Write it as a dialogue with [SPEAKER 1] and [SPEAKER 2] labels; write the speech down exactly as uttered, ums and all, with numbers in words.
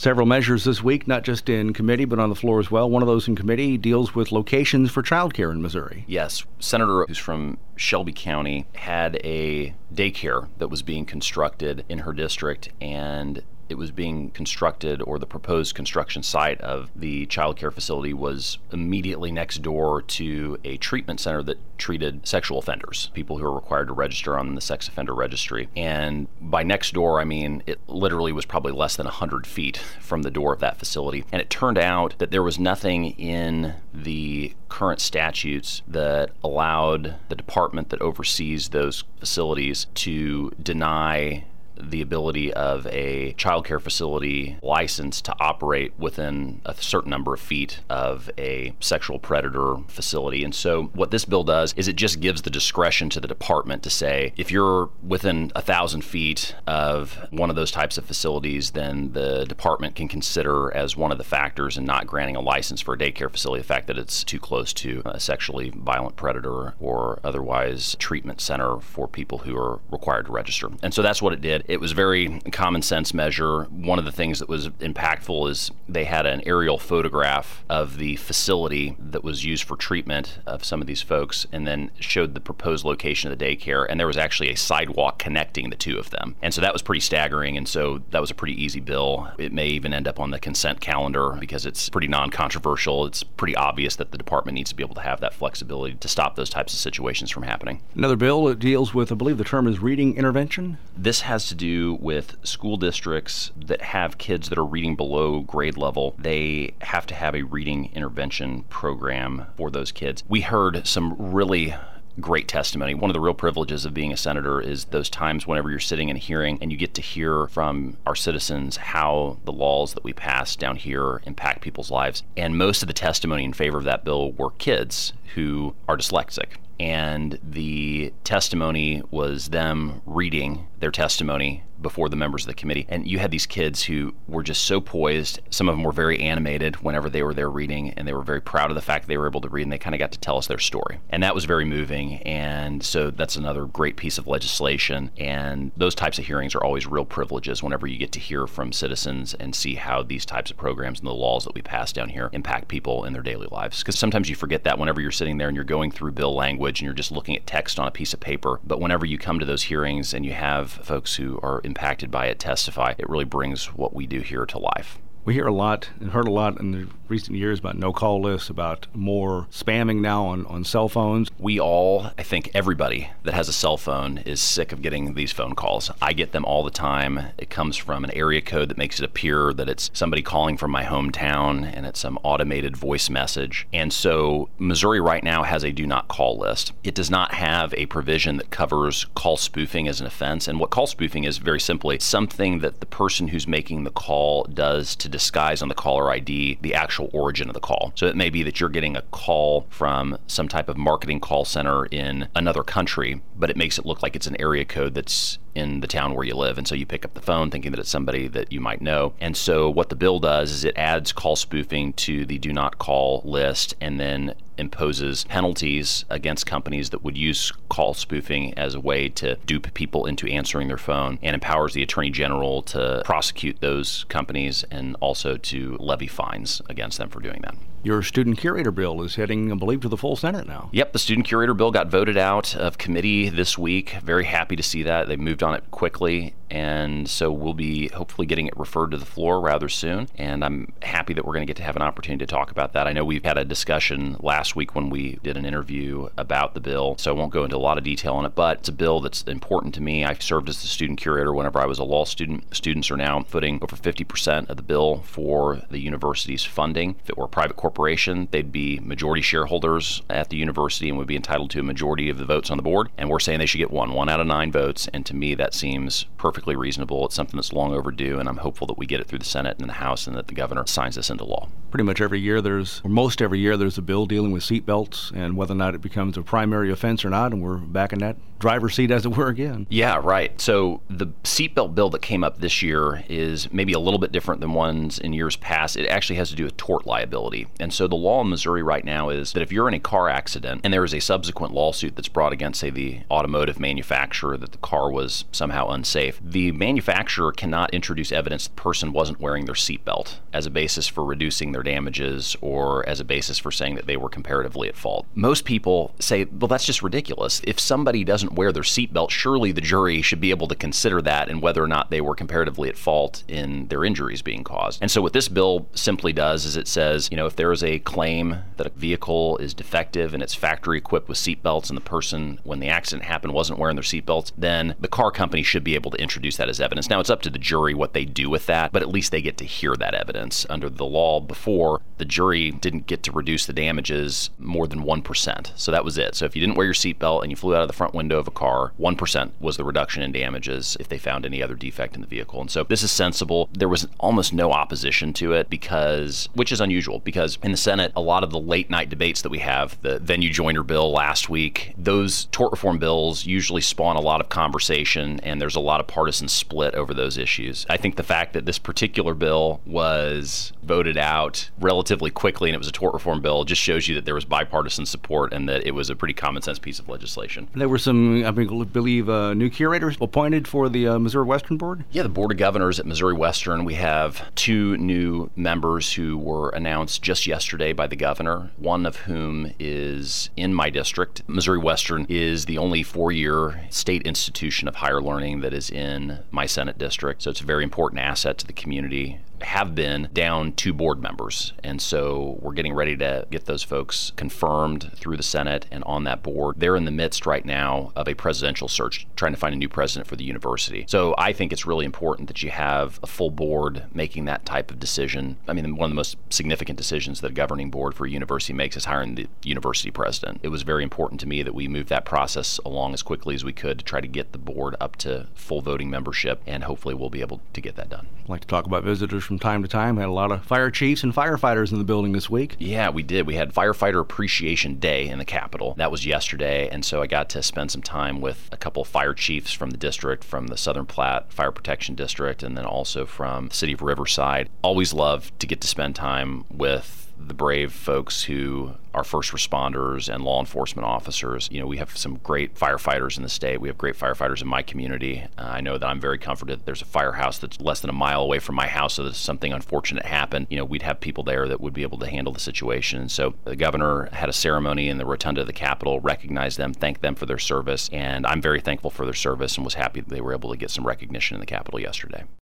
[SPEAKER 1] Several measures this week, not just in committee, but on the floor as well. One of those in committee deals with locations for childcare in Missouri.
[SPEAKER 2] Yes. Senator, who's from Shelby County, had a daycare that was being constructed in her district, and it was being constructed, or the proposed construction site of the child care facility was immediately next door to a treatment center that treated sexual offenders, people who are required to register on the sex offender registry. And by next door, I mean, it literally was probably less than one hundred feet from the door of that facility. And it turned out that there was nothing in the current statutes that allowed the department that oversees those facilities to deny the ability of a child care facility license to operate within a certain number of feet of a sexual predator facility. And so what this bill does is it just gives the discretion to the department to say, if you're within a thousand feet of one of those types of facilities, then the department can consider as one of the factors in not granting a license for a daycare facility the fact that it's too close to a sexually violent predator or otherwise treatment center for people who are required to register. And so that's what it did. It was a very common sense measure. One of the things that was impactful is they had an aerial photograph of the facility that was used for treatment of some of these folks, and then showed the proposed location of the daycare, and there was actually a sidewalk connecting the two of them. And so that was pretty staggering, and so that was a pretty easy bill. It may even end up on the consent calendar because it's pretty non-controversial. It's pretty obvious that the department needs to be able to have that flexibility to stop those types of situations from happening.
[SPEAKER 1] Another bill that deals with, I believe the term is reading intervention?
[SPEAKER 2] This has to do with school districts that have kids that are reading below grade level. They have to have a reading intervention program for those kids. We heard some really great testimony. One of the real privileges of being a senator is those times whenever you're sitting in a hearing and you get to hear from our citizens how the laws that we pass down here impact people's lives. And most of the testimony in favor of that bill were kids who are dyslexic. And the testimony was them reading their testimony before the members of the committee. And you had these kids who were just so poised. Some of them were very animated whenever they were there reading, and they were very proud of the fact that they were able to read, and they kind of got to tell us their story. And that was very moving. And so that's another great piece of legislation. And those types of hearings are always real privileges whenever you get to hear from citizens and see how these types of programs and the laws that we pass down here impact people in their daily lives. Because sometimes you forget that whenever you're sitting there and you're going through bill language and you're just looking at text on a piece of paper. But whenever you come to those hearings and you have folks who are impacted by it testify, it really brings what we do here to life.
[SPEAKER 1] We hear a lot and heard a lot in the recent years about no-call lists, about more spamming now on, on cell phones.
[SPEAKER 2] We all, I think everybody that has a cell phone is sick of getting these phone calls. I get them all the time. It comes from an area code that makes it appear that it's somebody calling from my hometown, and it's some automated voice message. And so Missouri right now has a do not call list. It does not have a provision that covers call spoofing as an offense. And what call spoofing is, very simply, something that the person who's making the call does to disguise on the caller I D the actual origin of the call. So it may be that you're getting a call from some type of marketing call center in another country, but it makes it look like it's an area code that's in the town where you live. And so you pick up the phone thinking that it's somebody that you might know. And so what the bill does is it adds call spoofing to the do not call list, and then imposes penalties against companies that would use call spoofing as a way to dupe people into answering their phone, and empowers the Attorney General to prosecute those companies and also to levy fines against them for doing that.
[SPEAKER 1] Your student curator bill is heading, I believe, to the full Senate now.
[SPEAKER 2] Yep, the student curator bill got voted out of committee this week. Very happy to see that. They moved on it quickly, and so we'll be hopefully getting it referred to the floor rather soon. And I'm happy that we're going to get to have an opportunity to talk about that. I know we've had a discussion last week when we did an interview about the bill, so I won't go into a lot of detail on it, but it's a bill that's important to me. I've served as the student curator whenever I was a law student. Students are now footing over fifty percent of the bill for the university's funding. If it were a private corporation, they'd be majority shareholders at the university and would be entitled to a majority of the votes on the board. And we're saying they should get one, one out of nine votes. And to me, that seems perfectly reasonable. It's something that's long overdue, and I'm hopeful that we get it through the Senate and the House and that the governor signs this into law.
[SPEAKER 1] Pretty much every year there's, or most every year, there's a bill dealing with seatbelts and whether or not it becomes a primary offense or not, and we're back in that driver's seat, as it were, again.
[SPEAKER 2] Yeah, right. So the seatbelt bill that came up this year is maybe a little bit different than ones in years past. It actually has to do with tort liability. And so the law in Missouri right now is that if you're in a car accident and there is a subsequent lawsuit that's brought against, say, the automotive manufacturer that the car was somehow unsafe, the manufacturer cannot introduce evidence the person wasn't wearing their seatbelt as a basis for reducing their damages or as a basis for saying that they were comparatively at fault. Most people say, well, that's just ridiculous. If somebody doesn't wear their seatbelt, surely the jury should be able to consider that and whether or not they were comparatively at fault in their injuries being caused. And so what this bill simply does is it says, you know, if there is a claim that a vehicle is defective and it's factory equipped with seatbelts and the person, when the accident happened, wasn't wearing their seatbelts, then the car company should be able to introduce that as evidence. Now, it's up to the jury what they do with that, but at least they get to hear that evidence. Under the law before, the jury didn't get to reduce the damages more than one percent. So that was it. So if you didn't wear your seatbelt and you flew out of the front window of a car, one percent was the reduction in damages if they found any other defect in the vehicle. And so this is sensible. There was almost no opposition to it because, which is unusual, because in the Senate, a lot of the late night debates that we have, the venue joiner bill last week, those tort reform bills usually spawn a lot of conversation and there's a lot of partisan split over those issues. I think the fact that this particular bill was voted out relatively quickly and it was a tort reform bill just shows you that there was bipartisan support and that it was a pretty common sense piece of legislation.
[SPEAKER 1] There were some, I believe, uh, new curators appointed for the uh, Missouri Western Board?
[SPEAKER 2] Yeah, the Board of Governors at Missouri Western, we have two new members who were announced just yesterday by the governor, one of whom is in my district. Missouri Western is the only four-year state institution of higher learning that is in my Senate district, so it's a very important asset to the community. Have been down two board members, and so we're getting ready to get those folks confirmed through the Senate and on that board. They're in the midst right now of a presidential search, trying to find a new president for the university. So I think it's really important that you have a full board making that type of decision. I mean, one of the most significant decisions that a governing board for a university makes is hiring the university president. It was very important to me that we move that process along as quickly as we could to try to get the board up to full voting membership, and hopefully we'll be able to get that done.
[SPEAKER 1] I'd like to talk about visitors from time to time. We had a lot of fire chiefs and firefighters in the building this week.
[SPEAKER 2] Yeah, we did. We had Firefighter Appreciation Day in the Capitol. That was yesterday, and so I got to spend some time with a couple of fire chiefs from the district, from the Southern Platte Fire Protection District, and then also from the city of Riverside. Always love to get to spend time with the brave folks who are first responders and law enforcement officers. You know, we have some great firefighters in the state. We have great firefighters in my community. Uh, I know that I'm very comforted that there's a firehouse that's less than a mile away from my house, so that if something unfortunate happened, you know, we'd have people there that would be able to handle the situation. And so the governor had a ceremony in the rotunda of the Capitol, recognized them, thanked them for their service, and I'm very thankful for their service and was happy that they were able to get some recognition in the Capitol yesterday.